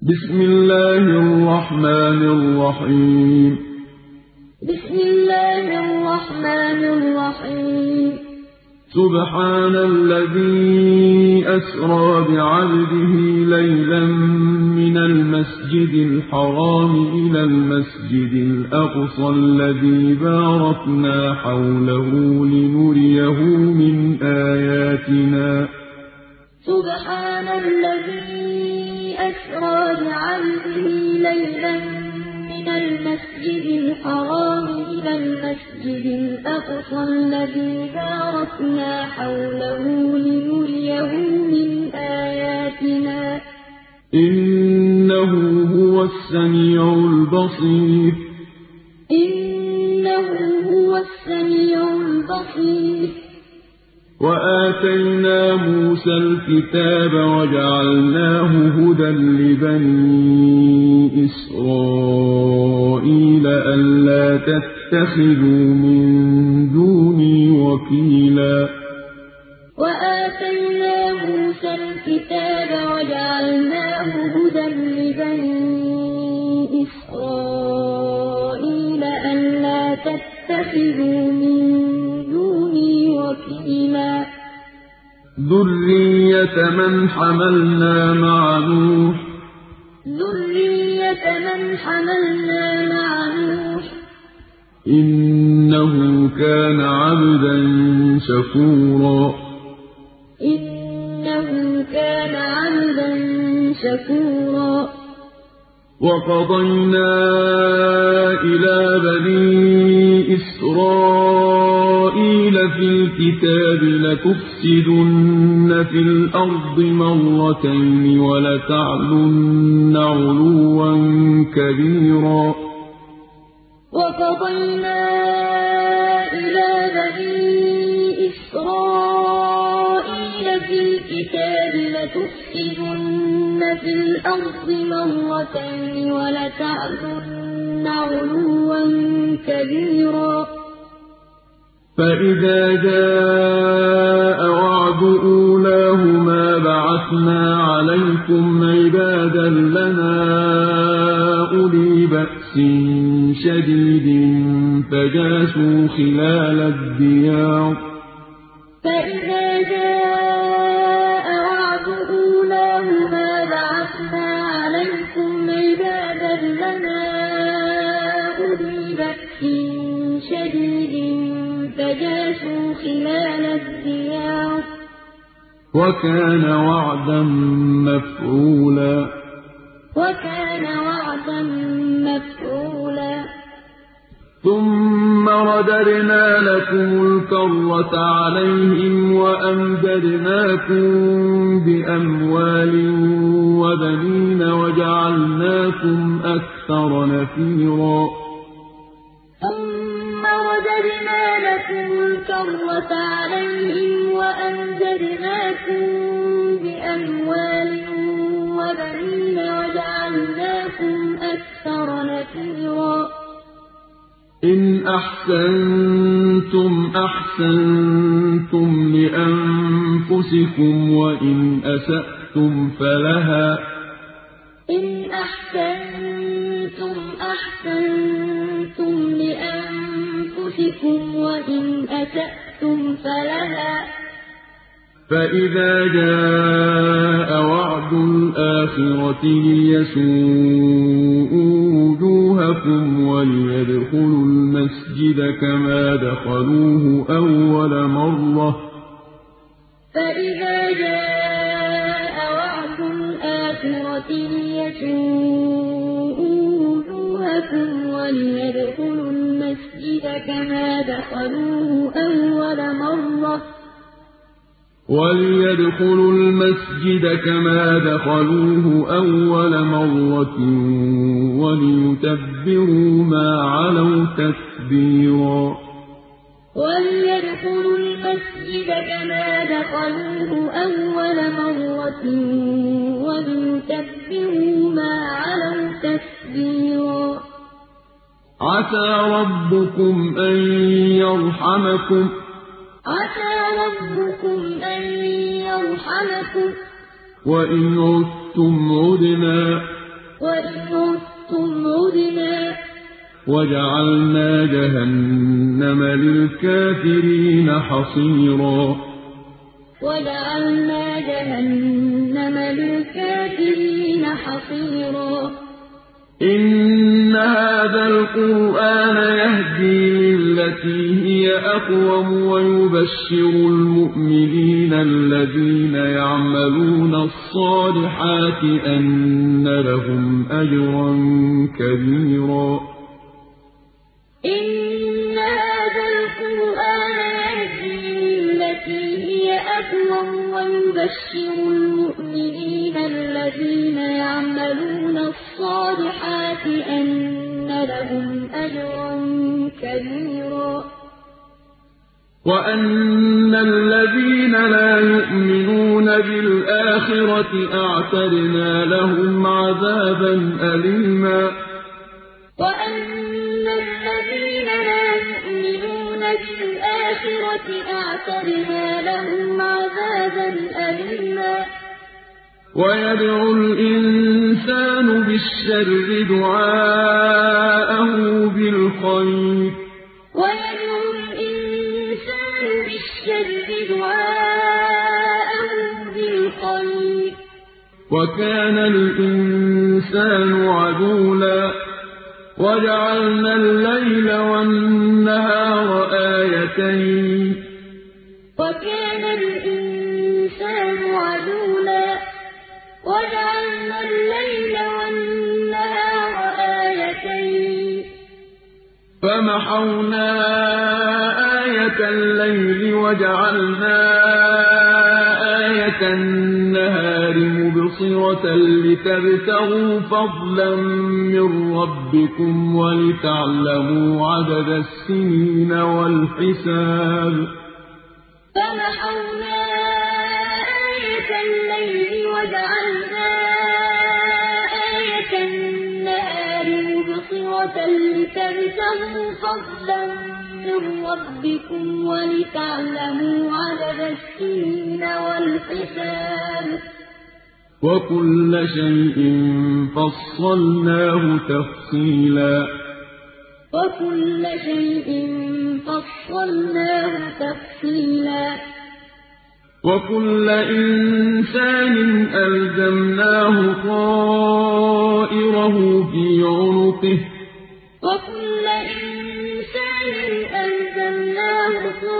بسم الله الرحمن الرحيم. بسم الله الرحمن الرحيم. سبحان الذي أسرى بعبده ليلا من المسجد الحرام إلى المسجد الأقصى الذي باركنا حوله لنريه من آياتنا. سبحان الذي أسرى بعبده ليلا من المسجد الحرام إلى المسجد الأقصى الذي باركنا حوله لنريه من آياتنا. إنه هو السميع البصير. إنه هو السميع البصير. وآتينا موسى الكتاب وجعلناه هدى لبني إسرائيل ألا تتخذوا من دوني وكيلا. وآتينا موسى الكتاب وجعلناه هدى لبني إسرائيل ألا تتخذوا من دوني وكيلا. ذرية من حملنا مع نوح. ذرية من حملنا مع نوح. إنه كان عبدا شكورا. إنه كان عبدا شكورا. وقضينا إلى بني إسرائيل في الكتاب لتفسدن في الأرض مرتين ولتعلن علوا كبيرا. وقضينا إلى بني إسرائيل في الكتاب لتفسدن في الأرض مرتين ولتعلن علوا كبيرا. فإذا جاء وعد أولاهما بعثنا عليكم عبادا لنا أولي بأس شديد فجاسوا خلال الديار. فإذا جاء وعد أولاهما بعثنا عليكم عبادا لنا أولي بأس شديد فجاسوا خلال الديار. وكان وعدا مفعولا. وكان وعدا مفعولا. ثم رددنا لكم الكرة عليهم وأمددناكم بأموال وبنين وجعلناكم أكثر نفيرا. ثم رددنا لكم الكرة عليهم وأمددناكم بأموال وبنين وجعلناكم أكثر نفيرا. إن أحسنتم أحسنتم لأنفسكم وإن أسأتم فلها. إن أحسنتم أحسنتم لأنفسكم وإن أسأتم فلها. فإذا جاء وعد الآخرة ليسوءوا وجوهكم وليدخلوا المسجد كما دخلوه أول مرة. فإذا جاء وعد الآخرة ليسوءوا وجوهكم وليدخلوا المسجد كما دخلوه أول مرة. وليدخلوا المسجد كما دخلوه أول مرة وليتبروا ما علوا تتبيرا. وليدخلوا المسجد كما دخلوه أول مرة وليتبروا ما علوا تتبيرا. عسى ربكم أن يرحمكم. عسى ربكم أن يرحمكم. وإن عدتم عدنا وإن عدتم عدنا وجعلنا جهنم للكافرين حصيرا وجعلنا جهنم للكافرين حصيرا إن هذا القرآن يهدي للتي هي أقوم ويبشر المؤمنين الذين يعملون الصالحات أن لهم أجرا كبيرا إن هذا القرآن يهدي للتي هي أقوم ويبشر المؤمنين الذين يعملون الصالحات أن لهم أجرا كبيرا وأن الذين لا يؤمنون بالآخرة أعتدنا لهم عذابا أليما وأن الذين لا يؤمنون بالآخرة أعتدنا لهم عذابا أليما ويدعو الإنسان بالشر دعاءه بالخير ويدعو الإنسان بالشر دعاءه بالخير وكان الإنسان عجولا وجعلنا الليل والنهار آيتين وكان الإنسان عجولا وجعلنا الليل والنهار آيتين فمحونا آية الليل وجعلنا آية النهار مبصرة لتبتغوا فضلا من ربكم ولتعلموا عدد السنين والحساب فمحونا آية الليل وجعلنا آية النهار مبصرة لتبتغوا فضلا من ربكم ولتعلموا عدد السنين والحساب وكل شيء فصلناه تفصيلا وكل شيء فصلناه تفصيلا وكل إنسان ألزمناه طائره في عنقه وكل إنسان ألزمناه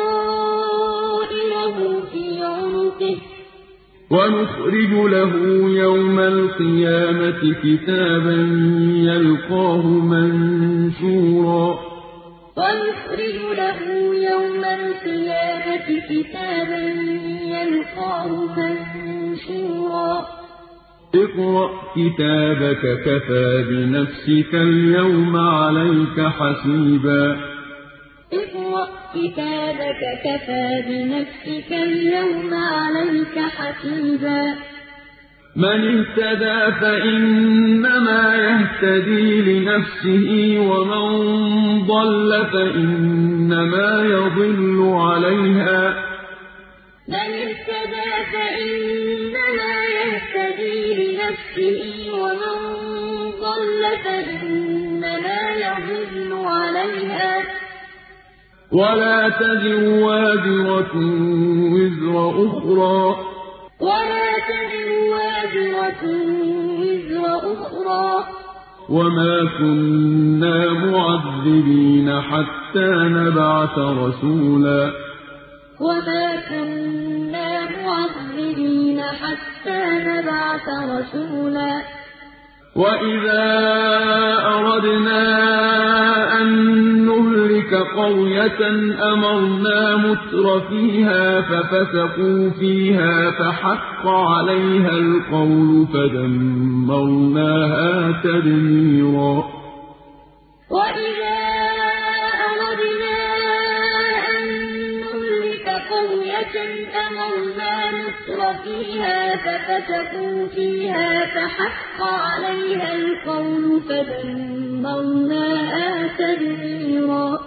طائره في عنقه ونخرج له يوم القيامة كتابا يلقاه منشورا ونخرج له يوم القيامة كتابا يلقاه منشورا اقرأ كتابك كفى بنفسك اليوم عليك حسيبا اقرأ كتابك كفى بنفسك اليوم عليك حسيبا من اهتدى فإنما يهتدي لنفسه ومن ضل فإنما يضل عليها من اهتدى فإنما يهتدي لنفسه ومن ضل فإنما يضل عليها ولا تزر وازرة وزر أخرى ولا تزر وازرة وزر أخرى وما كنا معذبين حتى نبعث رسولا وما كنا معذبين حتى نبعث رسولا وإذا أردنا أن نهلك قرية أمرنا متر فيها ففسقوا فيها فحق عليها القول فدمرناها تدميرا وإذا أردنا أن نهلك قرية أمرنا متر فيها ففسقوا فيها فحق عليها القول فدمرناها تدميرا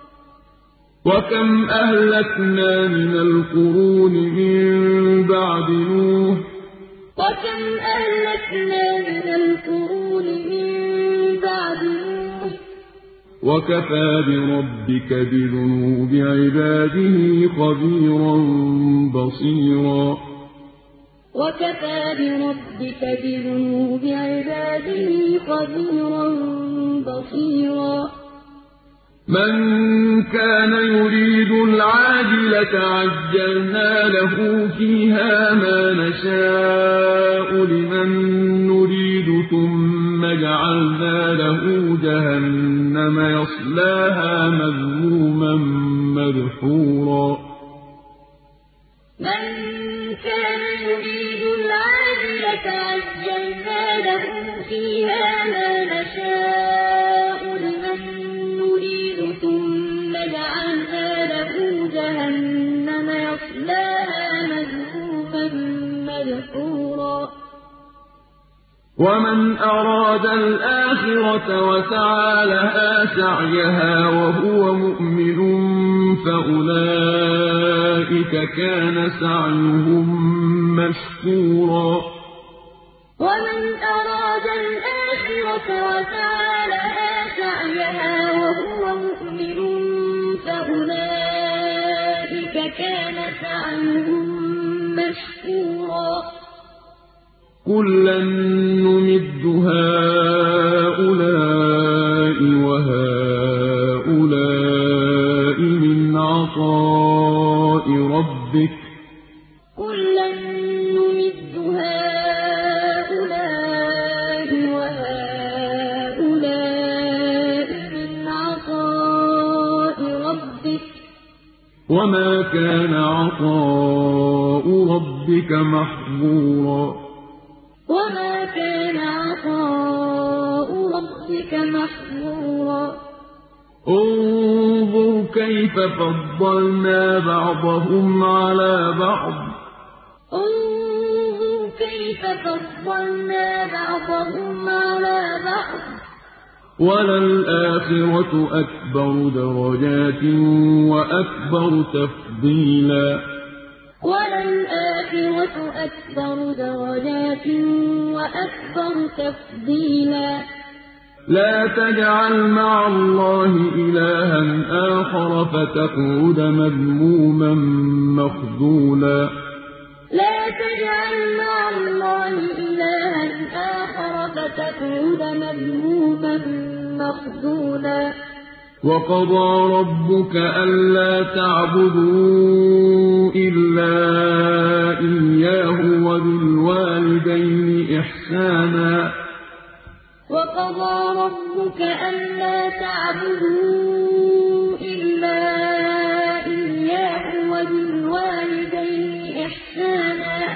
وكم أهلكنا من القرون من بعد نوح وكم أهلكنا من القرون وكفى بربك بذنوب عباده خبيرا بصيرا وكفى بربك بذنوب عباده خبيرا بصيرا من كان يريد العاجلة عجلنا له فيها ما نشاء لمن نريد ثم جعلنا له جهنم يصلاها مذموما مدحورا من كان يريد العاجلة عجلنا له فيها ما نشاء لمن نريد ثم جعلنا له جهنم يصلاها مذموما مدحورا ومن أراد الآخرة وسعى لها سعيها وهو مؤمن فأولئك كان سعيهم مشكورا ومن أراد الآخرة وسعى لها سعيها وهو مؤمن فأولئك كان سعيهم مشكورا كلا نمد هؤلاء وهؤلاء من عطاء ربك كلا نمد هؤلاء وهؤلاء من عطاء ربك وما كان عطاء ربك محظورا وما كان عطاء ربك محظورا انظر كيف فضلنا بعضهم على بعض انظر كيف فضلنا بعضهم على بعض وللآخرة أكبر درجات وأكبر تفضيلا وللآخرة أكبر درجات وأكبر تفضيلا لا تجعل مع الله إلها آخر فتقعد مذموما مخذولا لا تجعل مع الله إلها آخر فتقعد مذموما مخذولا وقضى ربك ألا تعبدوا إلا إياه وبالوالدين إحسانا وقضى ربك ألا تعبدوا إلا إياه وبالوالدين إحسانا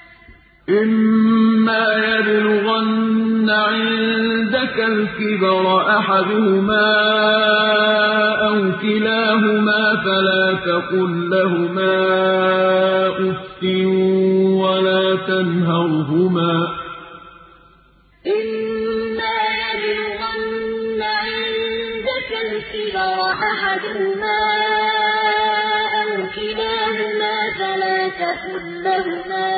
إما يبلغن عندك الكبر أحدهما أو كلاهما فلا تقل لهما أف ولا تنهرهما إما يبلغن عندك الكبر أحدهما أو كلاهما فلا تقل لهما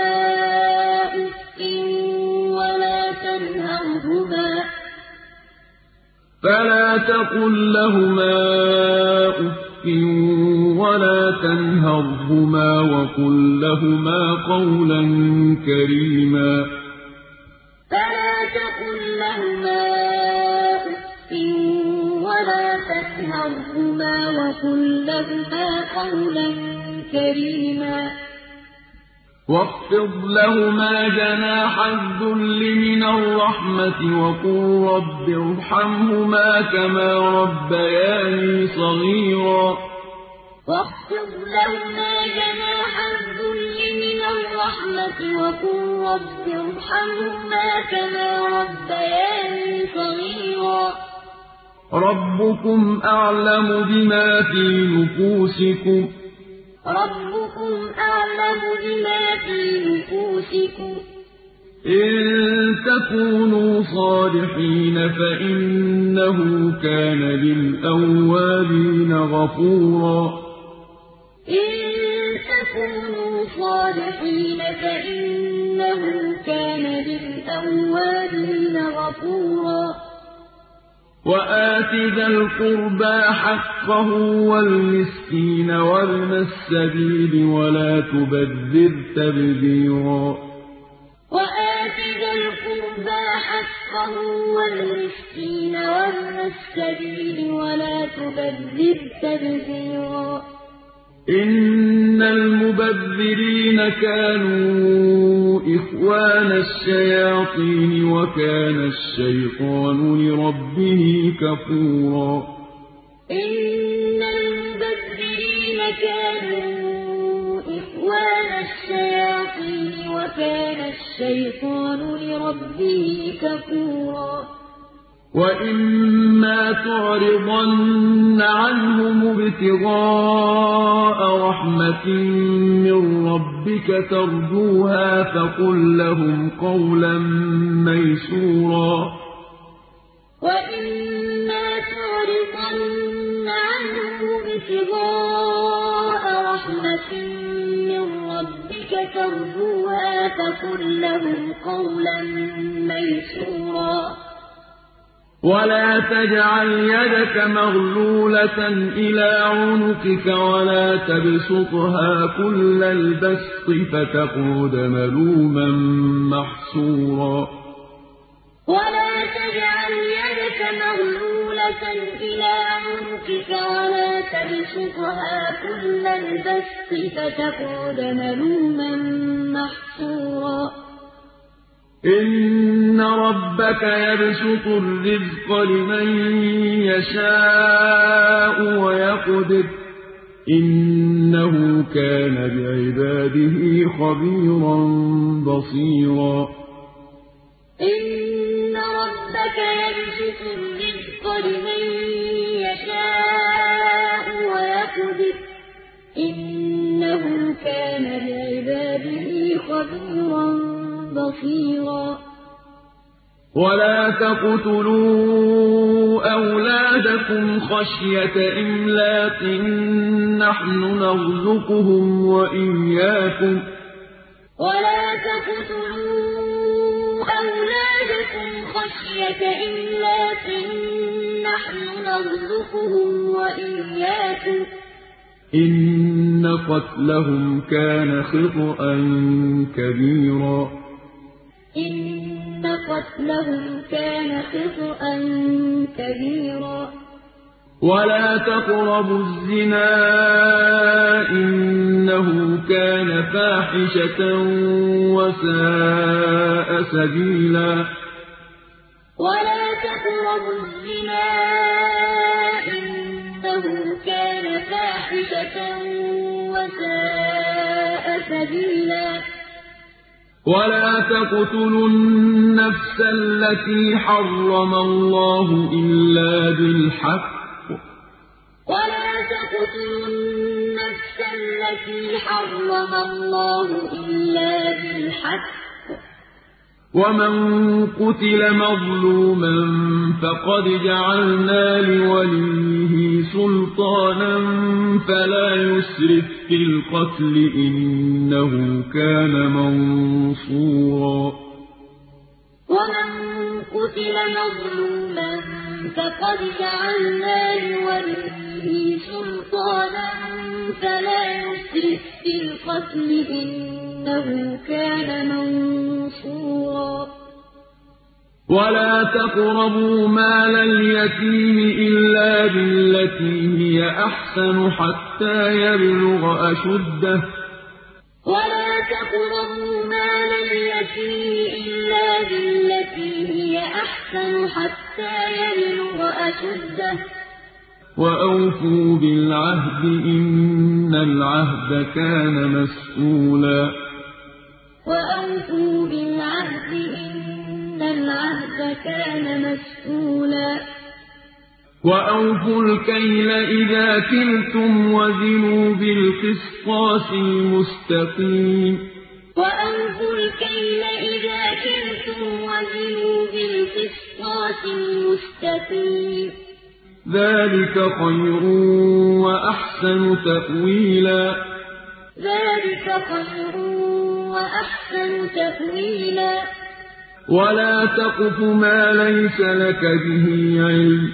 أف ولا تنهرهما وقل لهما قولا كريما فلا تقل لهما أف ولا تنهرهما وقل لهما قولا كريما واخفض لهما جناح الذل من الرحمة وقل رب ارحمهما كما ربياني صغيرا واخفض لهما جناح الذل من الرحمة وقل رب ارحمهما كما ربياني صغيرا ربكم أعلم بما في نفوسكم إن تكونوا صالحين فإنه كان للأوابين غفورا إن تكونوا صالحين فإنه كان للأوابين غفورا وآت ذا القربى حقه والمسكين وابن السبيل ولا تبذر تبذيرا وآت ذا القربى حقه والمسكين وابن السبيل ولا تبذر تبذيرا إن المبذرين كانوا إخوان الشياطين وكان الشيطان لربه كفورا إن المبذرين كانوا إخوان الشياطين وكان الشيطان لربه كفورا وإما تعرضن عنهم ابتغاء رحمة من ربك ترجوها فقل لهم قولا ميسورا وإما تعرضن عنهم ابتغاء رحمة من ربك ترجوها فقل لهم قولا ميسورا ولا تجعل يدك مغلولة إلى عنقك ولا تبسطها كل البسط فتقعد ملوما محسورا ولا تجعل يدك مغلولة إلى عنقك ولا تبسطها كل البسط فتقعد ملوما محسورا إن ربك يبسط الرزق لمن يشاء ويقدر إنه كان بعباده خبيرا بصيرا إن ربك يبسط الرزق لمن يشاء ويقدر إنه كان بعباده خبيرا بصيرا ولا تقتلوا أولادكم خشية إملاق نحن نرزقهم وإياكم ولا تقتلوا أولادكم خشية إملاق نحن نرزقهم وإياكم إن قتلهم كان خطأ كبيرا إن قتلهم كان خطأ كبيرا ولا تقربوا الزنا إنه كان فاحشة وساء سبيلا ولا تقربوا الزنا إنه كان فاحشة وساء سبيلا ولا تقتلوا النفس التي حرم الله إلا بالحق ولا تقتلوا النفس التي حرم الله إلا بالحق ومن قتل مظلوما فقد جعلنا لوليه سلطانا فلا يسرف في القتل إنه كان منصورا ومن قتل مظلوما فقد جعلنا لوليه سلطانا فلا يسرف في القتل إنه كان منصورا ولا تقربوا مال اليتيم إلا بالتي هي أحسن حتى يبلغ أشده ولا تقربوا مال اليتيم إلا بالتي هي أحسن حتى يبلغ أشده وأوفوا بالعهد إن العهد كان مسؤولا وأوفوا بالعهد إن العهد كان مسؤولا وأوفوا الكيل إذا كلتم وزنوا بالقسطاس المستقيم وأوفوا الكيل إذا كلتم وزنوا بالقسطاس المستقيم ذلك خير وأحسن تأويلا ذلك خير وأحسن تأويلا ولا تقف ما ليس لك به علم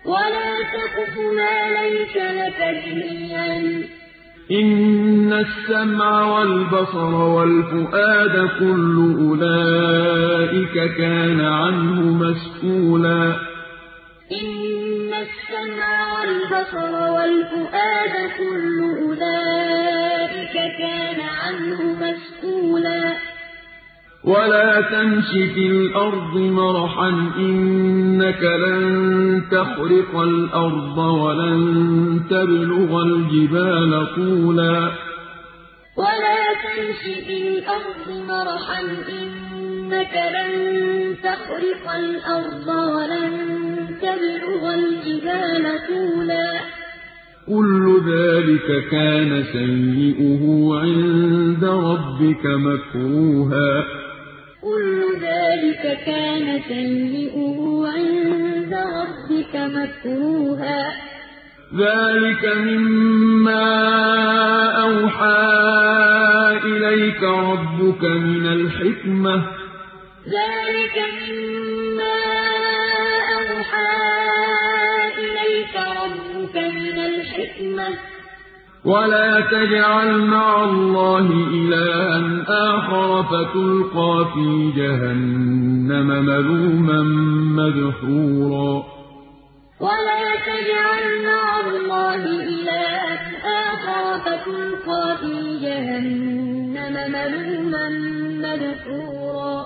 إن السمع والبصر والفؤاد كل أولئك كان عنه مسؤولا إن السمع والبصر والفؤاد كل أولئك كان عنه مسؤولا ولا تمش في الأرض مرحا إنك لن تخرق الأرض ولن تبلغ الجبال طولا ولا تمش في الأرض مرحا إنك لن تخرق الأرض ولن تبلغ الجبال طولا كل ذلك كان سيئه عند ربك مكروها كل ذلك كان سيئه عند ربك مكروها ذلك مما أوحى إليك ربك من الحكمة ذلك مما أوحى إليك ربك من الحكمة ولا تجعل مع الله إلها آخر فتلقى في جهنم ملوما مدحورا ولا تجعل مع الله إلها آخر فتلقى في جهنم ملوما مدحورا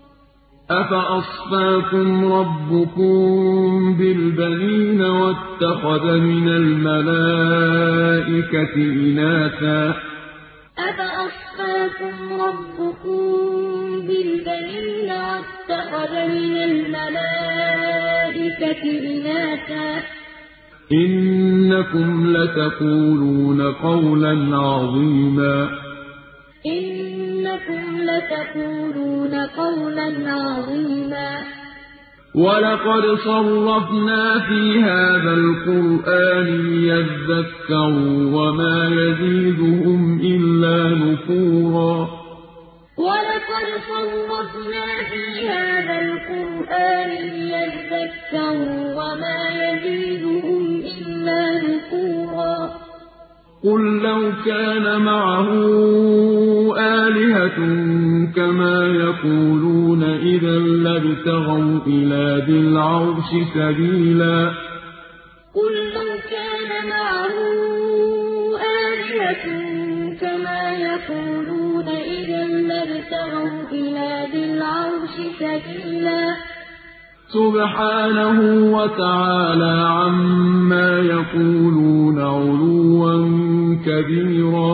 أفأصفاكم ربكم بالبنين واتخذ من الملائكة إناثا أفأصفاكم ربكم بالبنين واتخذ من الملائكة إناثا إنكم لتقولون قولا عظيما إنكم لتقولون قولا عظيما ولقد صرفنا في هذا القرآن ليذكروا وما يزيدهم إلا نفورا ولقد صرفنا في هذا القرآن ليذكروا وما يزيدهم إلا نفورا قل لو كان معه آلهة كما يقولون إذا لابتغوا إلى ذي العرش سبيلا قل لو كان معه آلهة كما يقولون إذا لابتغوا إلى ذي العرش سبيلا سبحانه وتعالى عما يقولون علوا كبيرا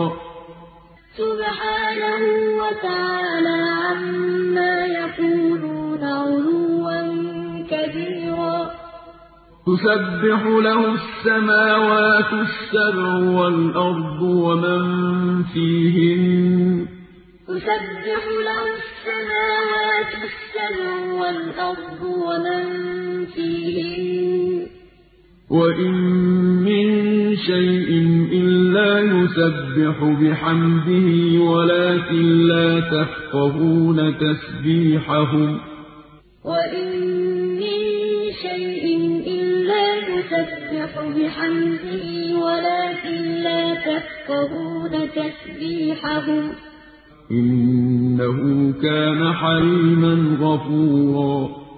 سبحانه وتعالى عما يقولون علوا كبيرا تسبح له السماوات السبع والأرض ومن فيهن تسبح له السماوات السبع والأرض ومن فيهن وإن من شيء إلا يسبح بحمده ولكن لا تفقهون تسبيحهم وإن من شيء إلا يسبح بحمده ولكن لا تفقهون تسبيحهم إنه كان حليما غفورا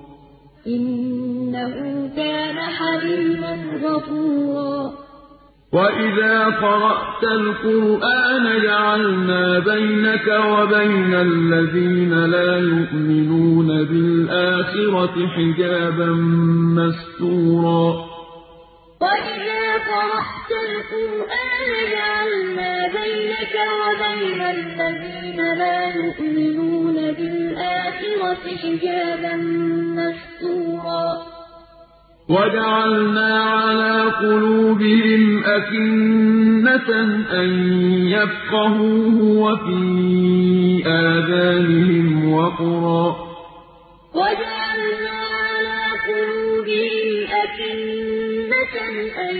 إنه كان حليما غفورا وإذا قرأت القرآن جعلنا بينك وبين الذين لا يؤمنون بالآخرة حجابا مستورا وإذا قرأت القرآن جعلنا بينك وبين الذين لا يؤمنون بالآخرة حجابا مستورا وجعلنا على قلوبهم أكنة أن يفقهوه وفي آذانهم وقرا وجعلنا على قلوبهم أكنة أن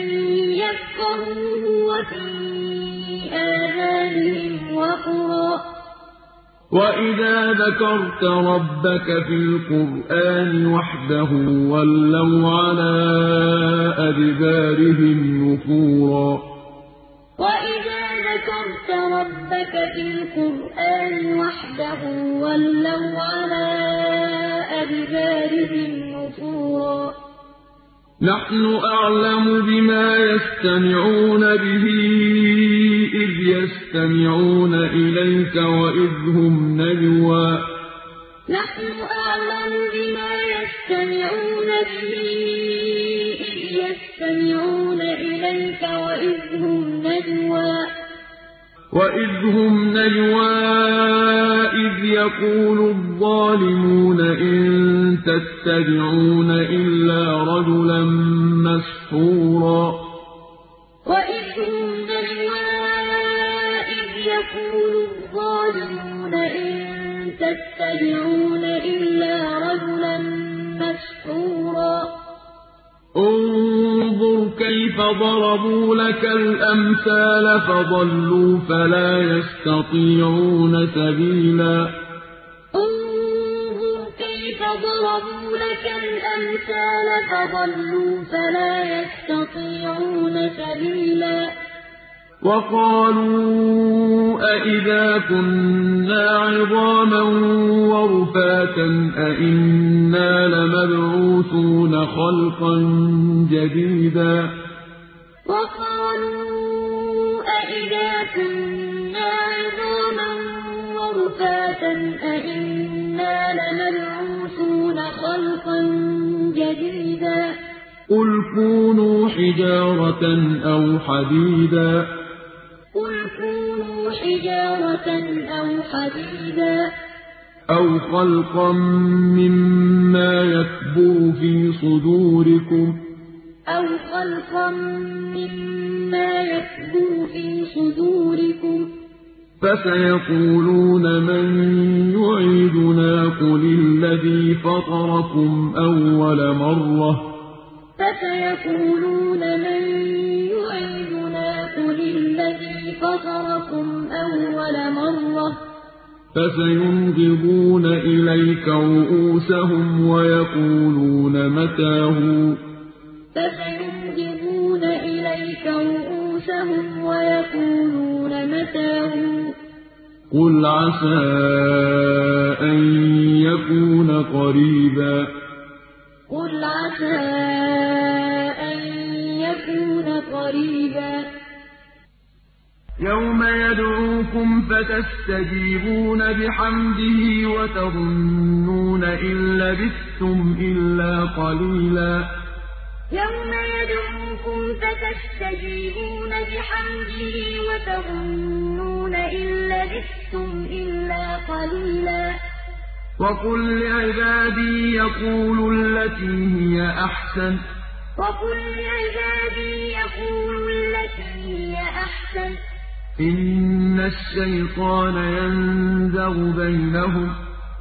يفقهوه وفي آذانهم وقرا وَإِذَا ذَكَرْتَ رَبَّكَ فِي الْقُرْآنِ وَحْدَهُ وَلَّوْا عَلَىٰ أَدْبَارِهِمْ نُفُورًا وَإِذَا ذَكَرْتَ رَبَّكَ فِي الْقُرْآنِ وَحْدَهُ وَلَّوْا عَلَىٰ أَدْبَارِهِمْ نُفُورًا نَّحْنُ أَعْلَمُ بِمَا يَسْتَمِعُونَ بِهِ إِذْ يَسْتَمِعُونَ إِلَيْكَ وَإِذْ هُمْ نَجْوَىٰ نَحْنُ أَعْلَمُ بِمَا يَسْتَمِعُونَ بِهِ إِذْ يَسْتَمِعُونَ إِلَيْكَ وَإِذْ هُمْ نَجْوَىٰ إِذْ يَقُولُ الظَّالِمُونَ إِن تَتَّبِعُونَ إِلَّا رَجُلًا مَّسْحُورًا وَإِذْ هُمْ نَجْوَىٰ إِذْ يَقُولُ الظَّالِمُونَ إِن تَتَّبِعُونَ إِلَّا رَجُلًا مَّسْحُورًا انظُرْ كَيْفَ ضَرَبُوا لَكَ الْأَمْثَالَ فَضَلُّوا فَلَا يَسْتَطِيعُونَ سَبِيلًا انظُرْ كَيْفَ ضَرَبُوا لَكَ الْأَمْثَالَ فَضَلُّوا فَلَا يَسْتَطِيعُونَ سَبِيلًا وَقَالُوا أَإِذَا كُنَّا عِظَامًا وَرُفَاتًا أَإِنَّا لَمَبْعُوثُونَ خَلْقًا جَدِيدًا وَقَالُوا أَإِذَا كُنَّا عِظَامًا وَرُفَاتًا أَإِنَّا لَمَبْعُوثُونَ خَلْقًا جَدِيدًا قُلْ كُونُوا حِجَارَةً أَوْ حَدِيدًا أَوْ خَلْقًا مِّمَّا يَكْبُرُ فِي صُدُورِكُمْ فَسَيَقُولُونَ مَن يُعِيدُنَا قُلِ الَّذِي فَطَرَكُمْ أَوَّلَ مَرَّةٍ فَسَيُنْغِضُونَ إِلَيْكَ رُءُوسَهُمْ وَيَقُولُونَ مَتَىٰ هُوَ قُلْ عَسَىٰ أَن يَكُونَ قَرِيبًا يَوْمَ يَدْعُوكُمْ فَتَسْتَجِيبُونَ بِحَمْدِهِ وَتَظُنُّونَ إِن لَّبِثْتُمْ إِلَّا قَلِيلًا يَوْمَ يَدْعُوكُمْ فَتَسْتَجِيبُونَ بِحَمْدِهِ وَتَظُنُّونَ إِن لَّبِثْتُمْ إِلَّا قَلِيلًا وَقُل لِّعِبَادِي يَقُولُوا الَّتِي هِيَ أَحْسَنُ إِنَّ الشَّيْطَانَ يَنزَغُ بَيْنَهُمْ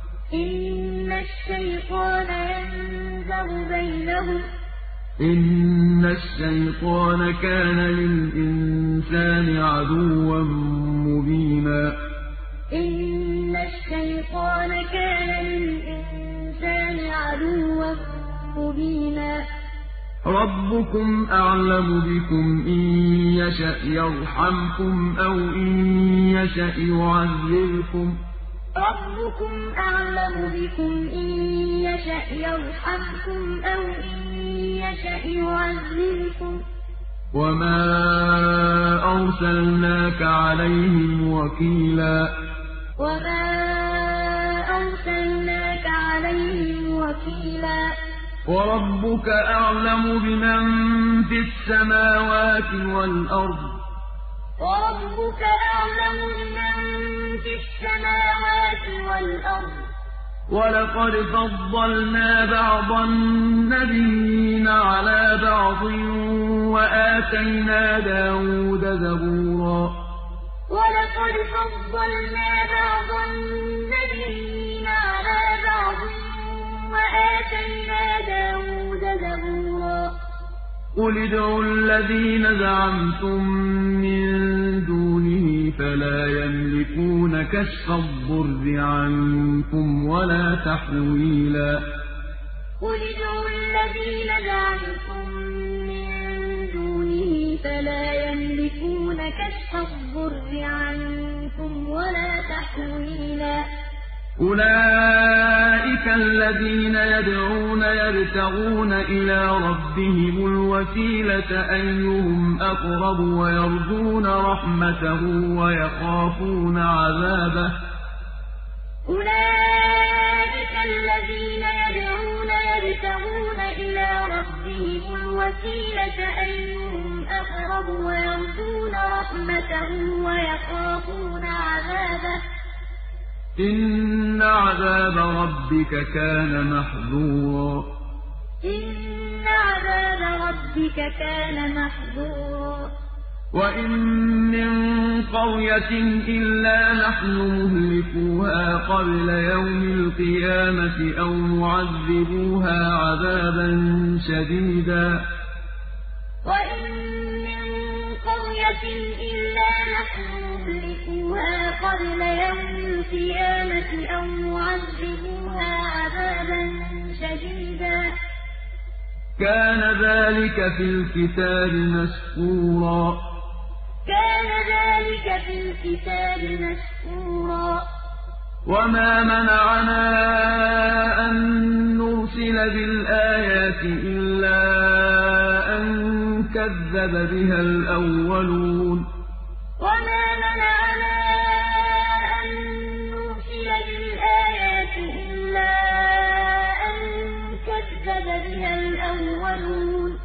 إِنَّ الشَّيْطَانَ كَانَ لِلْإِنسَانِ عَدُوًّا مُّبِينًا إِنَّ الشَّيْطَانَ كَانَ لِلْإِنسَانِ عَدُوًّا مُّبِينًا رَبُّكُمْ أَعْلَمُ بِكُمْ إِن يَشَأْ يَرْحَمْكُمْ أَوْ إِن يَشَأْ يُعَذِّبْكُمْ رَبُّكُمْ أَعْلَمُ بِكُمْ إِن يَشَأْ يَرْحَمْكُمْ أَوْ إِن يَشَأْ يُعَذِّبْكُمْ وَمَا أَرْسَلْنَاكَ عَلَيْهِمْ وَكِيلًا وَرَبُّكَ أَعْلَمُ بِمَن فِي السَّمَاوَاتِ وَالْأَرْضِ وَلَقَدْ فَضَّلْنَا بَعْضَ النَّبِيِّينَ عَلَىٰ بَعْضٍ وَآتَيْنَا دَاوُودَ زَبُورًا وَلَقَدْ فَضَّلْنَا بَعْضَ النَّبِيِّينَ عَلَىٰ بَعْضٍ وَآتَيْنَا دَاوُودَ زَبُورًا قُلِ ادْعُوا الَّذِينَ زَعَمْتُم مِّن دُونِهِ فلا يملكون كشف الضر عنكم ولا تحويلا. قل ادعوا الذين زعمتم من دونه فلا يملكون كشف الضر عنكم ولا تحويلا. أولئك الذين يدعون يبتغون إلى ربهم الوسيلة أيهم أقرب ويرجون رحمته ويخافون عذابه. أولئك الذين يدعون يبتغون إلى ربهم الوسيلة أيهم أقرب ويرجون رحمته ويخافون عذابه. إن عذاب ربك كان محذورا. إن عذاب ربك كان محذورا. وإن من قرية إلا نحن مهلكوها قبل يوم القيامة أو معذبوها عذابا شديدا. وإن من قرية إلا نحن مهلكوها قبل يوم القيامة أو معذبوها عذابا شديدا. كان ذلك في الكتاب مسطورا. كان ذلك في الكتاب مسطورا. وما منعنا أن نرسل بالآيات إلا أن كذب بها الأولون. وما منعنا أن نرسل بالآيات إلا أن كذب بها الأولون.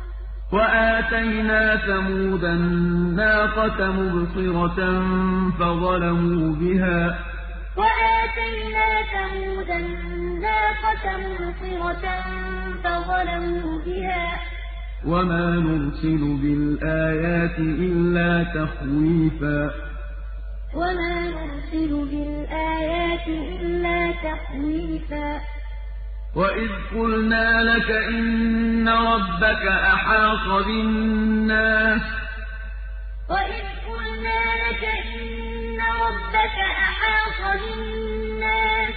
وآتينا ثمود الناقة مبصرة فظلموا بها. وآتينا ثمود الناقة مبصرة فظلموا بها. وما نرسل بالآيات إلا تخويفا. وما نرسل بالآيات إلا تخويفا. وإذ قلنا لك إن ربك أحاط بالناس. وإذ قلنا لك إن ربك أحاط بالناس.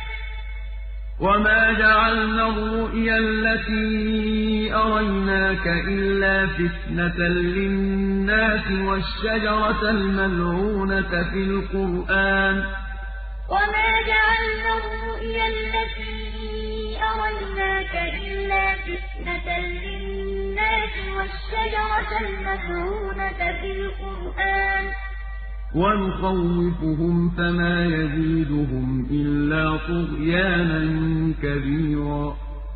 وما جعلنا الرؤيا التي أريناك إلا فتنة للناس والشجرة الملعونة في القرآن. وما جعلنا الرؤيا التي أريناك إلا فتنة للناس والشجرة الملعونة في القرآن. ونخوفهم فما يزيدهم إلا طغيانا كبيرا.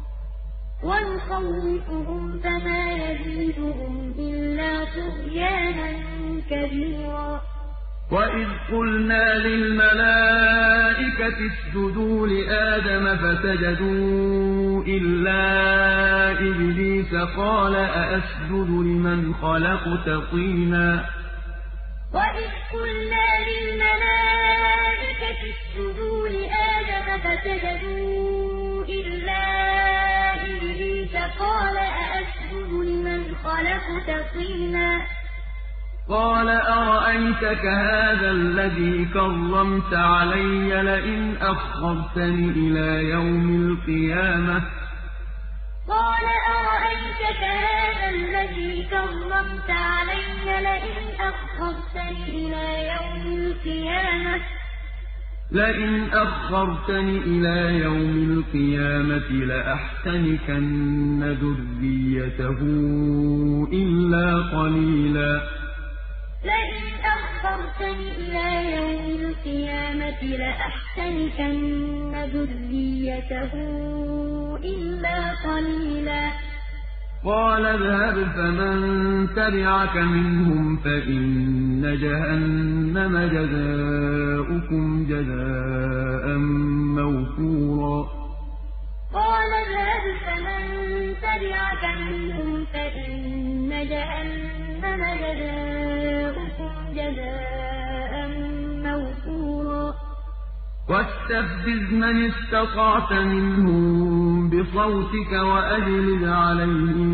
ونخوفهم فما يزيدهم إلا طغيانا كبيرا. وإذ قلنا للملائكة اسجدوا لآدم فسجدوا إلا إبليس قال أأسجد لمن خلقت طينا. وإذ قلنا للملائكة اسجدوا لآدم فسجدوا إلا إبليس قال أأسجد لمن خلقت طينا. قال أرأيتك هذا الذي كرمت علي لئن أخرتني إلى يوم القيامة. قال أرأيتك هذا الذي كرمت علي لئن أخرتني إلى يوم القيامة. لئن أخرتني إلى يوم القيامة لأحتنكن ذريته إلا قليلا. لئن أخرتني إلى يوم القيامة لأحتنكن ذريته إلا قليلا. قال اذهب فمن تبعك منهم فإن جهنم جزاؤكم جزاء موفورا. قال اذهب فمن تبعك منهم فإن جهنم جزاؤكم جزاء موفورا. واستفزز من استطعت منهم بصوتك وأجلب عليهم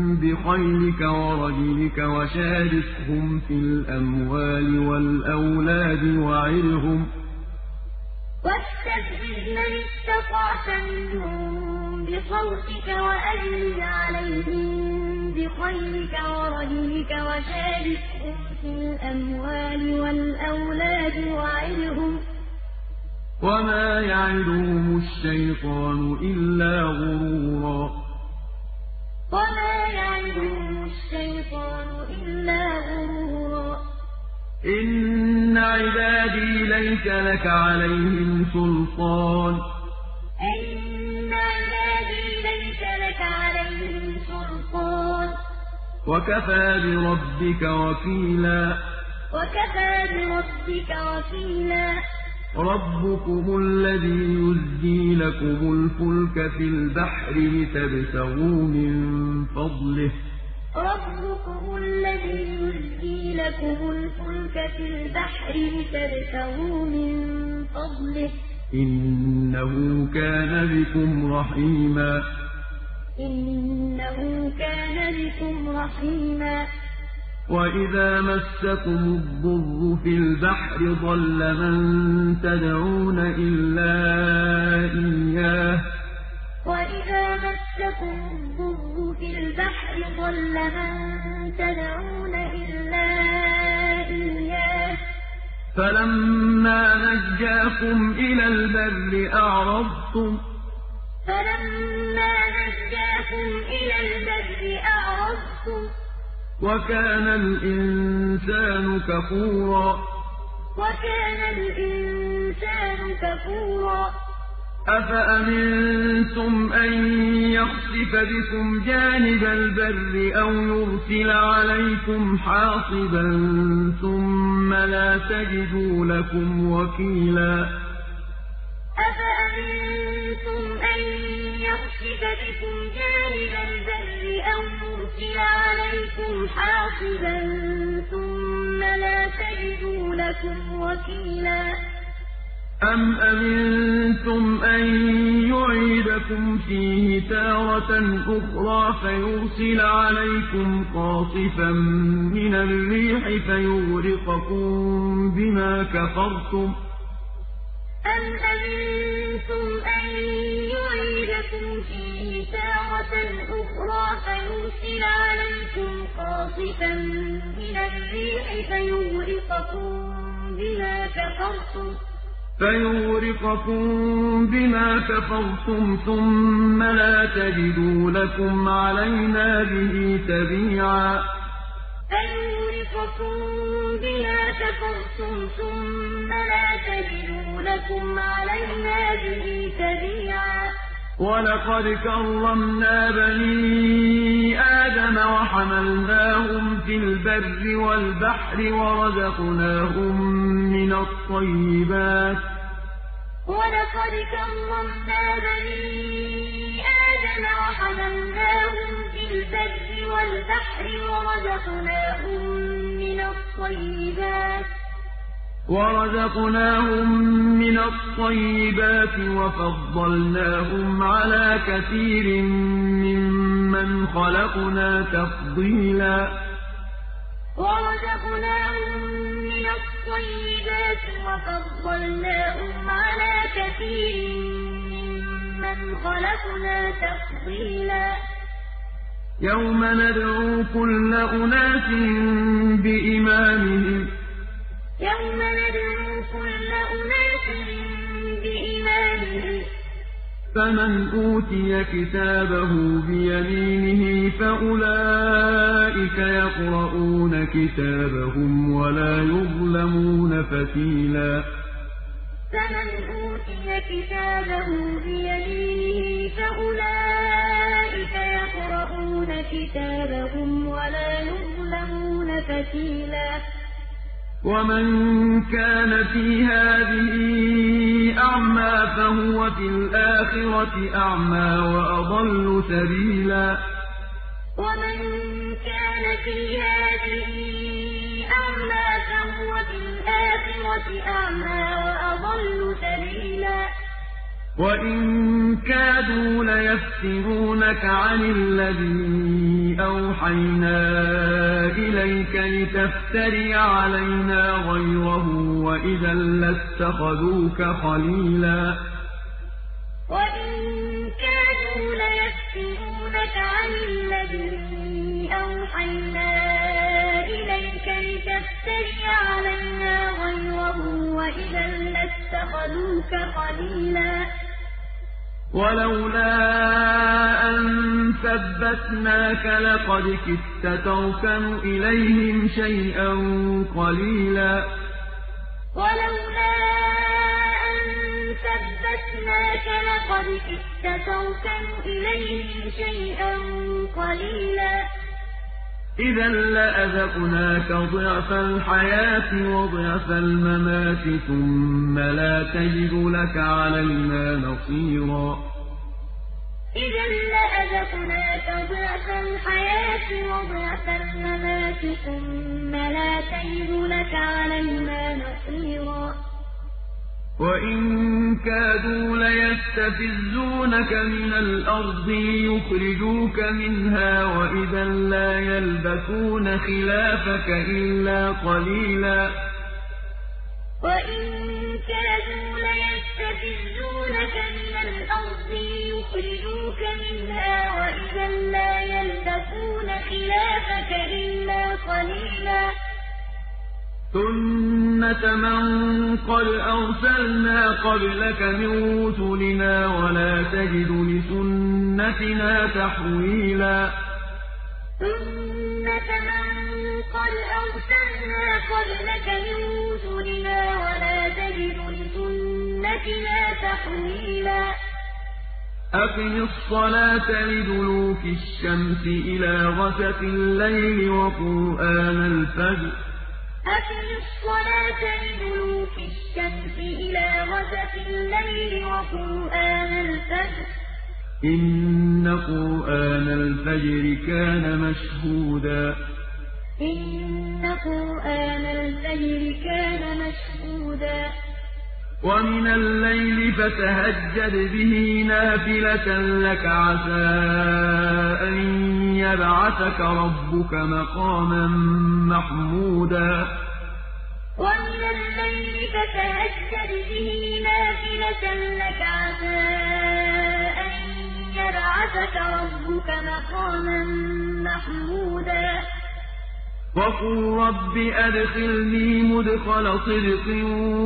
بخيلك ورجلك وشاركهم في الأموال والأولاد وعدهم واستفزز من استطعت منهم بصوتك وأجلب عليهم بخيلك ورجلك وشاركهم في الأموال والأولاد وعدهم وما يعدهم الشيطان إلا غرورا وما يعدهم الشيطان إلا غرورا إن عبادي ليس لك عليهم سلطان إن عبادي ليس لك عليهم سلطان وكفى بربك وكيلا وكفى بربك وكيلا ربكم الذي يزجي لكم الفلك في البحر لتبتغوا من فضله ربكم الذي يزجي لكم الفلك في البحر لتبتغوا من فضله إنه كان بكم رحيما إنه كان بكم رحيما وإذا مسكم الضر في البحر ضل من تدعون إلا إياه وإذا مسكم الضر في البحر ضل من تدعون إلا إياه فلما نجاكم إلى البر أعرضتم وكان الإنسان كفورا أفأمنتم أن يخسف بكم جانب البر أو يرسل عليكم حاصبا ثم لا تجدوا لكم وكيلا أفأمنتم أن يخسف بكم جانب البر أو يرسل عليكم حاصبا ثم لا تجدوا لكم وكيلا أم أمنتم أن يعيدكم فيه تارة أخرى فيرسل عليكم قاصفا من الريح فيغرقكم بما كفرتم أم أمنتم أن يعيدكم فيه تارة أخرى فيرسل عليكم قاصفا من الريح فيغرقكم بما كفرتم ثم لا تجدوا لكم علينا به تبيعا فيغرقكم بما كفرتم ثم لا تجدوا لكم علينا به تبيعا ولقد كرمنا بني آدم وحملناهم في البر والبحر ورزقناهم من الطيبات وفضلناهم على كثير ممن خلقنا تفضيلا يوم ندعو كل أناس بإمامهم فمن أوتي كتابه بيمينه فأولئك يقرؤون كتابهم ولا يظلمون فتيلا فمن أوتي كتابه بيمينه فأولئك يقرؤون كتابهم ولا يظلمون فتيلا ومن كان في هذه أعمى فهو في الآخرة أعمى وأضل سبيلا ومن كان في هذه أعمى فهو في الآخرة أعمى وأضل سبيلا وإن كادوا ليفتنونك عن الذي أوحينا أوحينا إليك لتفتري علينا غيره وإذا لاتخذوك خليلا وإن كادوا ليفتنونك عن الذي أوحينا إليك لتفتري علينا غيره وإذا لاتخذوك خليلا ولولا أن ثبتناك لقد كدت تركن إليهم شيئا قليلا ولولا أن ثبتناك لقد كدت تركن إليهم شيئا قليلا إذا لأذقناك ضعف الحياة وضعف الممات ثم لا تجد لك علينا نصيرا إذا لأذقناك ضعف الحياة وضعف الممات ثم لا تجد لك علينا نصيرا وإن كادوا ليستفزونك من الأرض ليخرجوك منها وإذا لا يلبثون خلافك إلا قليلا وإن كادوا ليستفزونك من الأرض ليخرجوك منها وإذا لا يلبثون خلافك إلا قليلا سنة من قد أرسلنا قبلك من رسلنا ولا تجد لسنتنا تحويلا سنة من قد أرسلنا قبلك من رسلنا ولا تجد لسنتنا تحويلا أقم الصلاة لدلوك الشمس إلى غسق الليل وقرآن الفجر أقم الصلاة لدلوك الشمس إلى غسق الليل وقرآن الفجر إن قرآن الفجر كان مشهودا إن قرآن الفجر كان مشهودا ومن الليل فتهجد به نافلة لك عسى أن يبعثك ربك مقاما محمودا ومن الليل فتهجد به نافلة لك عسى أن يبعثك ربك مقاما محمودا وقل رب أدخلني مدخل صدق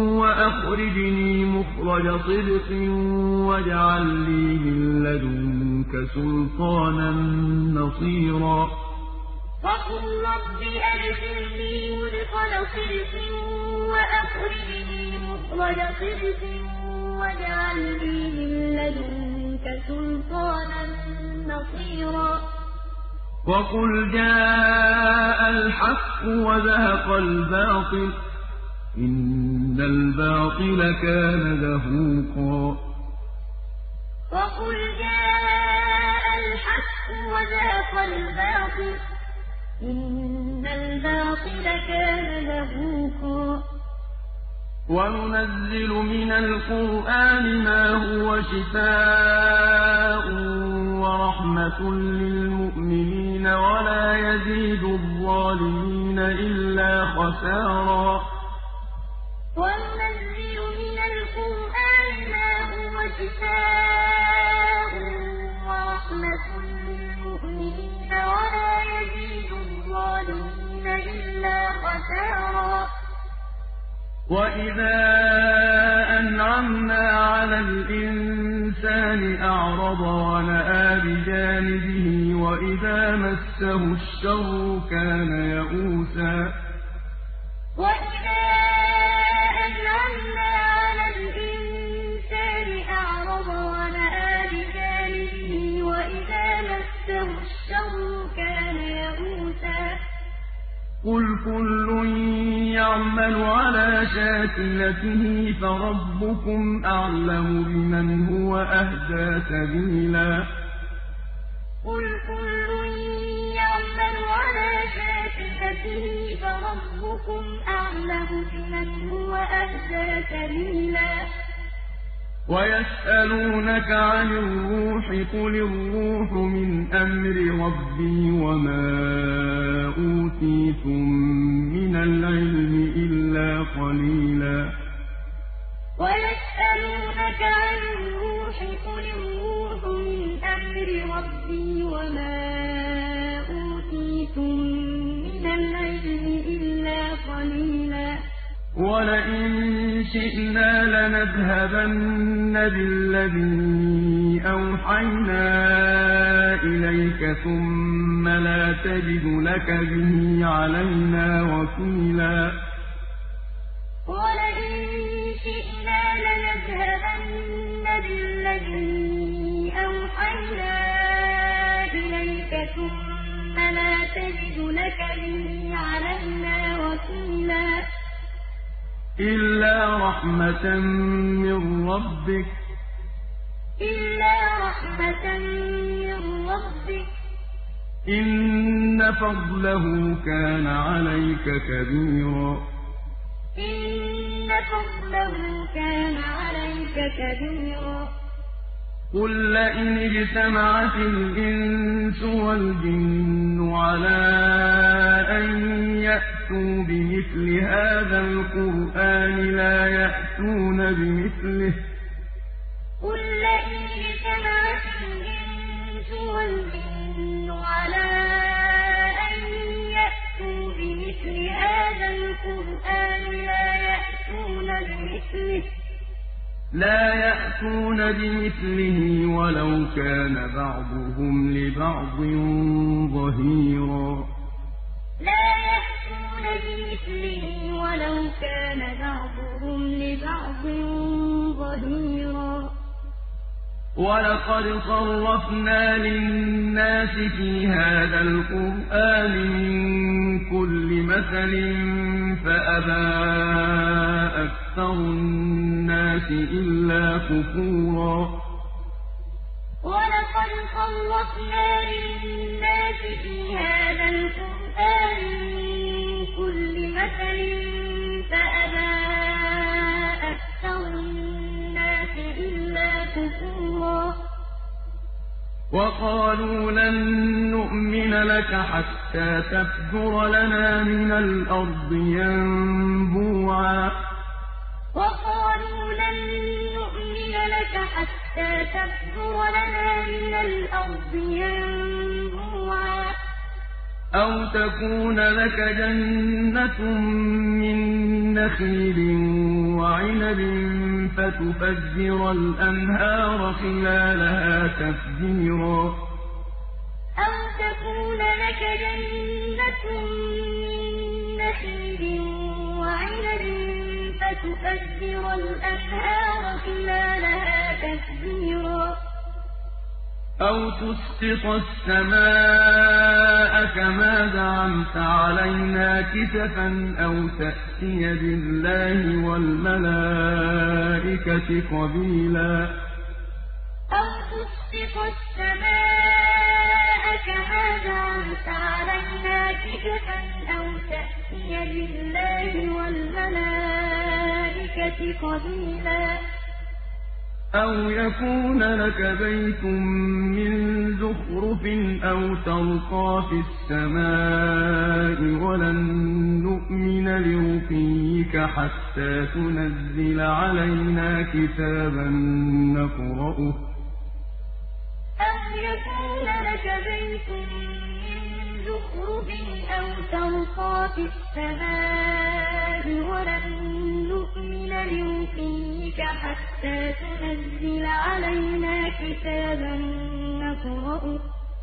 وأخرجني مخرج صدق واجعل لي من لدنك سلطانا نصيرا وقل رب أدخلني مدخل صدق وأخرجني مخرج صدق واجعل لي من لدنك سلطانا نصيرا وقل جاء الحق وزهق الباطل إن الباطل كان زهوقا وقل جاء الحق وزهق الباطل إن الباطل كان زهوقا وننزل من القرآن ما هو شفاء ورحمة للمؤمنين ولا يزيد الظالمين إلا خسارا وننزل من القرآن ما هو شفاء ورحمة للمؤمنين ولا يزيد الظالمين إلا خسارا وإذا أنعمنا على الإنسان أعرض ونأى بجانبه وإذا مسه الشر كان يئوسا وإذا أنعمنا على الإنسان أعرض ونأى بجانبه وإذا مسه الشر كان يئوسا قل كل يعمل على شاكلته فربكم أعلم بمن هو أهدى سبيلا قل كل يعمل على شاكلته فربكم أعلم بمن هو أهدى سبيلا ويسألونك عن الروح قل الروح من أمر ربي وما أوتيتم من العلم إلا قليلا ويسألونك عن الروح قل الروح من أمر ربي وما أوتيتم من العلم إلا قليلا ولئن شئنا لنذهبن بالذي أوحينا إليك ثم لا تجد لك به علينا وكيلا ولئن شئنا لنذهبن بالذي أوحينا إليك ثم لا تجد لك به علينا وكيلا إلا رحمة من ربك إن فضله كان عليك كبيرا قل لئن اجتمعت الإنس والجن على أن يأتوا بمثل هذا القرآن لا يأتون بمثله قل لئن اجتمعت الإنس والجن على أن يأتوا بمثل هذا القرآن لا يأتون بمثله ولو كان بعضهم لبعض ظهيرا لا يأتون بمثله ولو كان بعضهم لبعض ظهيرا ولقد صرفنا للناس في هذا القرآن من كل مثل فأبى أكثر الناس إلا كفورا ولقد صرفنا للناس في هذا القرآن من كل مثل فأبى أكثر الناس إلا كفورا وقالوا لن نؤمن لك حتى تفجر لنا من الأرض ينبوعا وقالوا لن نؤمن لك حتى تفجر لنا من الأرض ينبوعا أو تكون لك جنة من نخيل وعنب فتفجر الأنهار خلالها تفجيرا أو تكون لك جنة من نخيل وعنب فتفجر الأنهار خلالها تفجيرا أو تسقط السماء كما زعمت علينا كسفا أو تأتي بالله والملائكة قبيلا أو تسقط السماء كما زعمت علينا كسفا أو تأتي بالله والملائكة قبيلا أو يكون لك بيت من زخرف أو ترقى في السماء ولن نؤمن لرقيك حتى تنزل علينا كتابا نقرأه أو يكون لك بيت من زخرف أو ترقى في السماء ولن نؤمن لرقيك حتى تنزل علينا كتابا نقرأه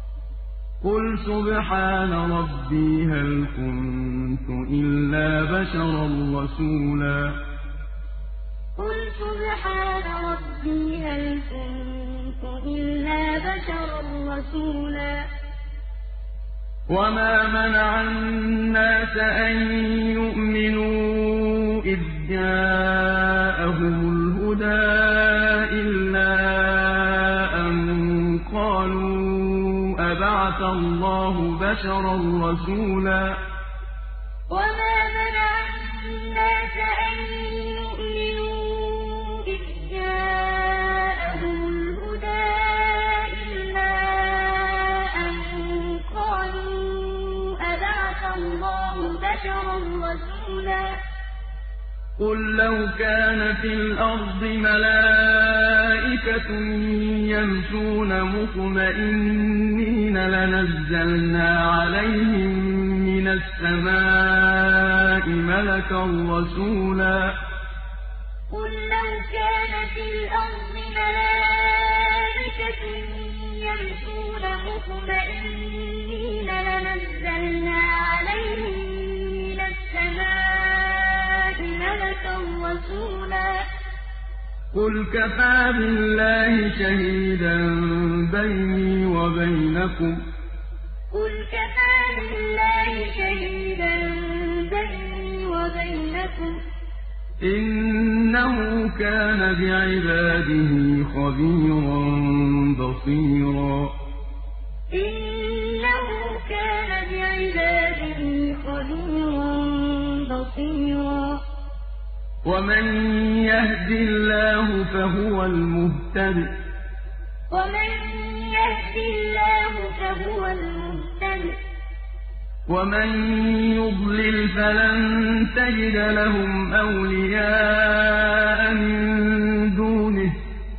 قل سبحان ربي هل كنت إلا بشرا رسولا قل سبحان ربي هل كنت إلا بشرا رسولا وما منع الناس أن يؤمنوا إذ جاءهم الهدى إلا أن قالوا أبعث الله بشرا رسولا وما منع الناس أن يؤمنوا إذ جاءهم بَشَرًا رَّسُولًا قُل لَّوْ كَانَ فِي الْأَرْضِ مَلَائِكَةٌ يَمْشُونَ مُطْمَئِنِّينَ لَنَزَّلْنَا عَلَيْهِم مِّنَ السَّمَاءِ مَلَكًا رَّسُولًا قُل لَّوْ كَانَ فِي الْأَرْضِ مَلَائِكَةٌ يَمْشُونَ مُطْمَئِنِّينَ لَنَزَّلْنَا عَلَيْهِم مِّنَ السَّمَاءِ مَلَكًا رَّسُولًا قُلْ كَفَىٰ بِاللَّهِ شَهِيدًا بَيْنِي وَبَيْنَكُمْ ۚ قُلْ كَفَىٰ بِاللَّهِ شَهِيدًا بَيْنِي وَبَيْنَكُمْ ۚ إِنَّهُ كَانَ بِعِبَادِهِ خَبِيرًا بَصِيرًا إِنَّهُ كَانَ بِعِبَادِهِ خَبِيرًا بَصِيرًا وَمَن يَهْدِ اللَّهُ فَهُوَ الْمُهْتَدِ ۖ وَمَن يُضْلِلْ فَلَن تَجِدَ لَهُمْ أَوْلِيَاءَ مِن دُونِهِ ۖ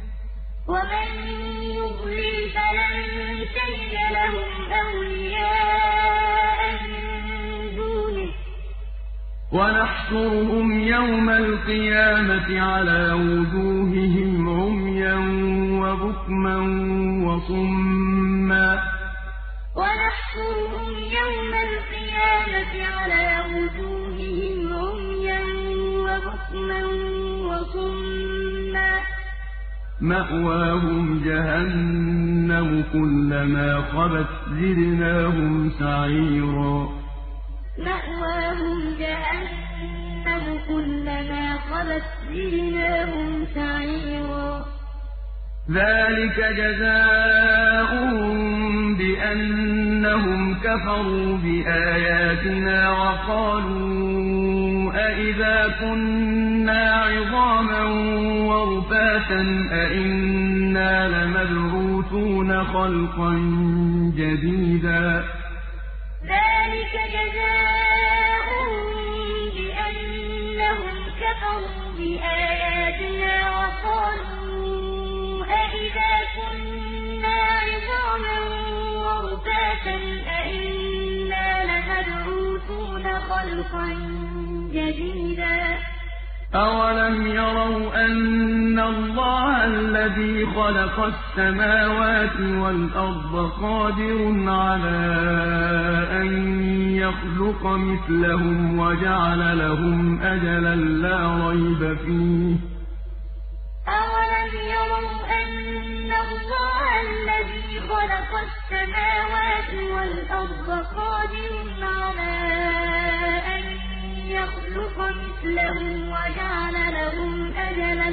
وَنَحْشُرُهُمْ يَوْمَ الْقِيَامَةِ عَلَىٰ وُجُوهِهِمْ عُمْيًا وَبُكْمًا وَصُمًّا ۖ وَنَحْشُرُهُمْ يَوْمَ الْقِيَامَةِ عَلَىٰ وُجُوهِهِمْ عُمْيًا وَبُكْمًا وَصُمًّا ۖ مَّأْوَاهُمْ جَهَنَّمُ كُلَّمَا خَبَتْ زِدْنَاهُمْ سَعِيرًا مَأْوَاهُمْ جَهَنَّمُ كُلَّمَا خَبَتْ زِدْنَاهُمْ سَعِيرًا ذَٰلِكَ جَزَاؤُهُم بِأَنَّهُمْ كَفَرُوا بِآيَاتِنَا وَقَالُوا أَإِذَا كُنَّا عِظَامًا وَرُفَاتًا أَإِنَّا لَمَبْعُوثُونَ خَلْقًا جَدِيدًا ذَٰلِكَ جَزَاؤُهُم بِأَنَّهُمْ كَفَرُوا بِآيَاتِنَا وَقَالُوا أَإِذَا كُنَّا عِظَامًا وَرُفَاتًا أَإِنَّا لَمَبْعُوثُونَ خَلْقًا جَدِيدًا أَوَلَمْ يَرَوْا أَنَّ اللَّهَ الَّذِي خَلَقَ السَّمَاوَاتِ وَالْأَرْضَ قَادِرٌ عَلَىٰ أَن يَخْلُقَ مِثْلَهُمْ وَجَعَلَ لَهُمْ أَجَلًا لَّا رَيْبَ فِيهِ ۚ أَوَلَمْ يَرَوْا أَنَّ اللَّهَ الَّذِي خَلَقَ السَّمَاوَاتِ وَالْأَرْضَ قَادِرٌ عَلَىٰ أَن يَخْلُقَ مِثْلَهُمْ وَجَعَلَ لَهُمْ أَجَلًا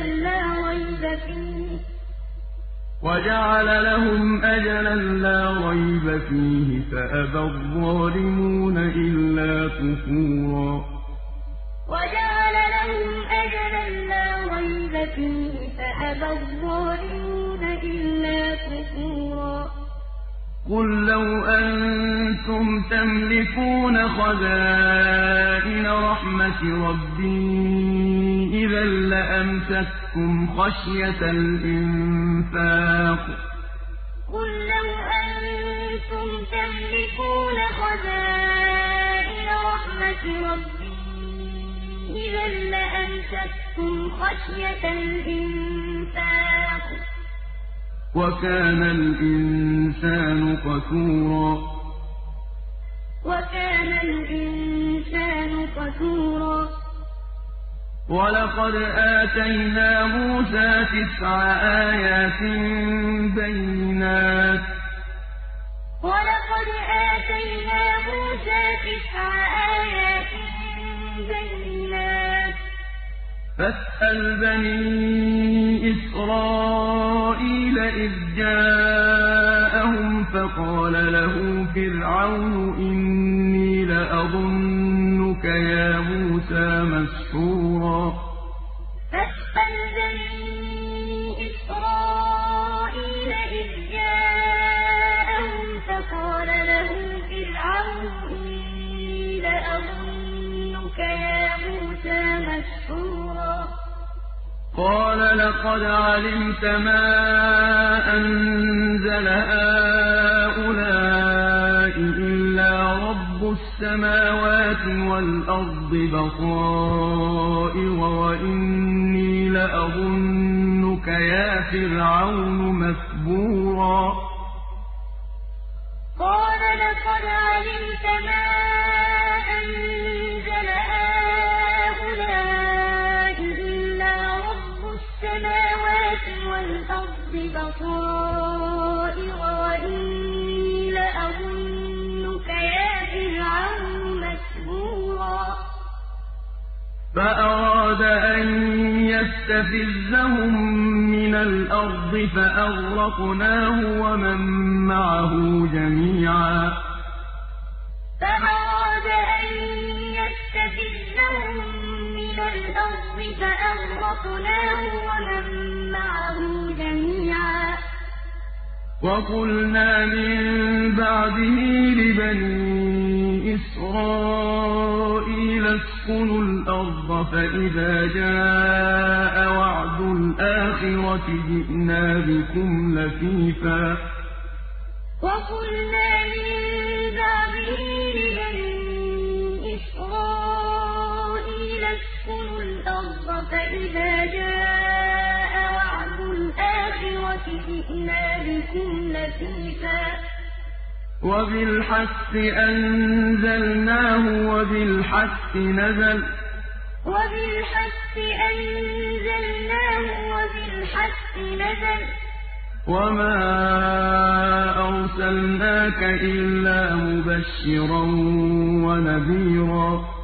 لَّا رَيْبَ فِيهِ فَأَبَى الظَّالِمُونَ إِلَّا كُفُورًا وَجَعَلَ لَهُمْ أَجَلًا لَّا رَيْبَ فِيهِ فَأَبَى الظَّالِمُونَ إِلَّا كُفُورًا قُل لَّوْ أَنتُمْ تَمْلِكُونَ خَزَائِنَ رَحْمَةِ رَبِّي إِذًا لَّأَمْسَكْتُمْ خَشْيَةَ الْإِنفَاقِ ۚ قُل لَّوْ أَنتُمْ تَمْلِكُونَ خَزَائِنَ رَحْمَةِ رَبِّي إِذًا لَّأَمْسَكْتُمْ خَشْيَةَ الْإِنفَاقِ ۚ وَكَانَ الْإِنسَانُ قَتُورًا وَلَقَدْ آتَيْنَا مُوسَىٰ 9 آيَاتٍ بَيِّنَاتٍ فَاسْأَلْ بَنِي إِسْرَائِيلَ إِذْ جَاءَهُمْ فَقَالَ لَهُ فِرْعَوْنُ إِنِّي لَأَظُنُّكَ يَا مُوسَىٰ مَسْحُورًا فَاسْأَلْ بَنِي إِسْرَائِيلَ إِذْ جَاءَهُمْ فَقَالَ لَهُ فِرْعَوْنُ إِنِّي لَأَظُنُّكَ لقد علمت ما أنزل هؤلاء إلا رب السماوات والأرض بصائر وإني لأظنك يا فرعون مثبورا قال لقد علمت ما أنزل هؤلاء إلا رب السماوات والأرض بصائر وإني لأظنك يا فرعون مثبورا فأراد أن يستفزهم من الأرض فأغرقناه ومن معه جميعا فأراد أن يستفزهم من الأرض فأغرقناه ومن معه جميعا وقلنا من بعده لبني إسرائيل اسكنوا الأرض فإذا جاء وعد الآخرة جئنا بكم لفيفا وقلنا من بعده لبني إسرائيل اسكنوا الأرض فإذا جاء وعد الآخرة جئنا بكم لفيفا وبالحق أنزلناه وبالحق نزل وما أرسلناك إلا مبشرا ونذيرا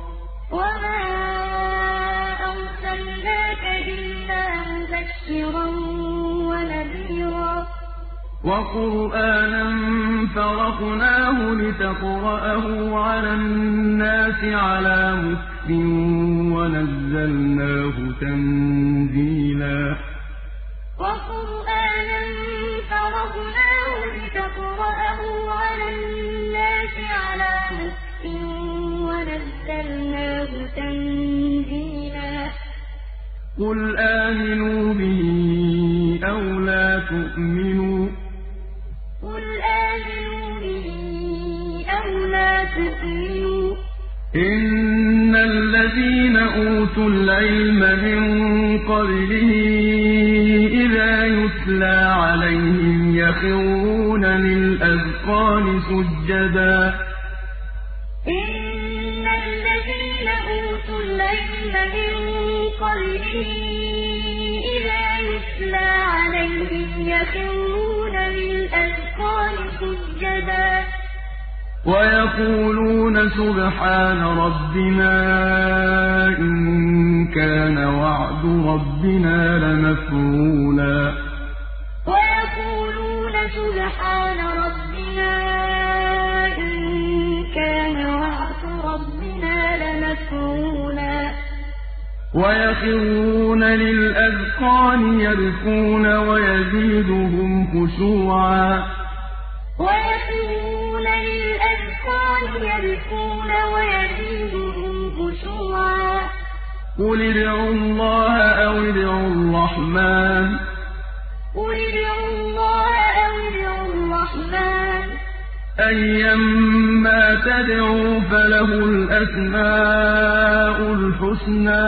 وقرآنا فرقناه لتقرأه على الناس على مكث ونزلناه تنزيلا وقرآنا فرقناه لتقرأه على الناس على مكث ونزلناه تنزيلا قل آمنوا به أو لا تؤمنوا إن الذين أوتوا العلم من قبله إذا يتلى عليهم يخرون للأذقان سجدا إن الذين أوتوا العلم من قبله إذا يتلى عليهم يخرون للأذقان سجدا ويقولون سبحان ربنا إن كان وعد ربنا لمفعولا ويقولون سبحان ربنا إن كان وعد ربنا لمفعولا ويخرون للأذقان يبكون ويزيدهم خشوعا ويخرون للأذقان يبكون ويزيدهم خشوعا قل ادعوا الله أو ادعوا الرحمن أيما تدعوا فله الأسماء الحسنى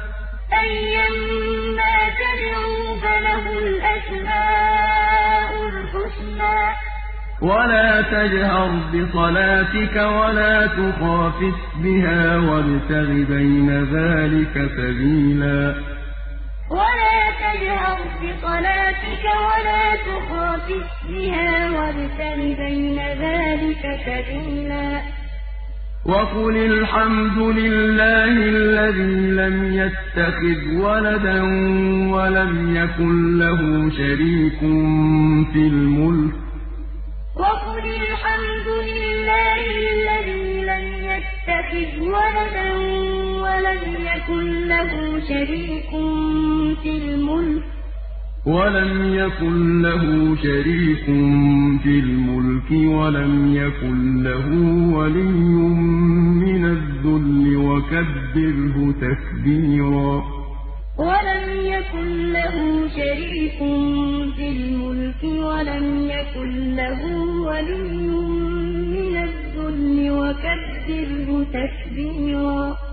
ولا تجهر بصلاتك ولا تخافت بها وابتغ بين ذلك سبيلا ولا تجهر بصلاتك ولا تخافت بها وابتغ بين ذلك سبيلا وقل الحمد لله الذي لم يتخذ ولدا ولم يكن له شريك في الملك وقل الحمد لله الذي لم يتخذ ولدا ولم يكن له شريك في الملك ولم يكن له ولي من الذل وكبره تكبيرا ولم يكن له شريك في الملك ولم يكن له ولي من الذل وكبره تكبيرا.